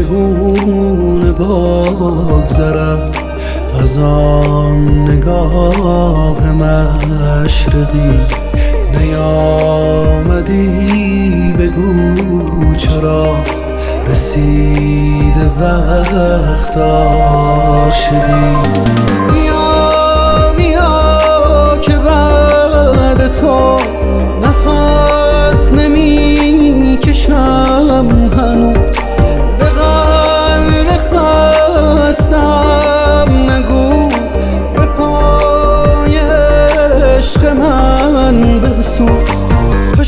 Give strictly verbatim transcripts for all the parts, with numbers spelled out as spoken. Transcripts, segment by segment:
چگونه بگذرد از آن نگاه مشرقی؟ نیامدی بگو چرا رسیده وقت عاشقی؟ بیا بیا که بعد تو نفس نمی کشم هنوز، به قلب خستم نگو به پای عشق من بسوز. تو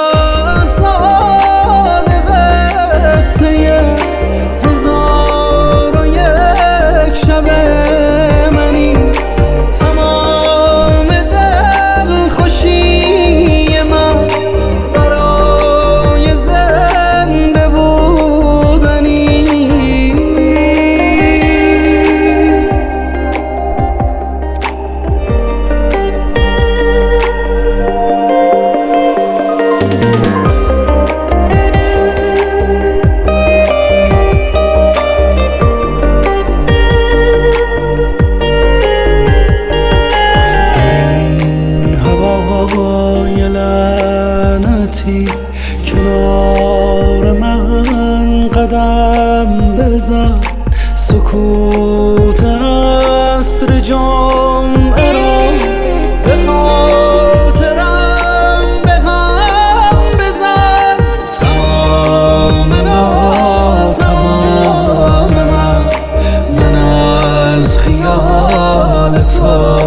شهرزاد قصه هزار و یک شب منی، تمام دل خوشی من برای زنده بودنی. کنار من قدم بزن، سکوت عصر جمعه را به خاطرم به هم بزن. تمام ما تمام من من از خیال تو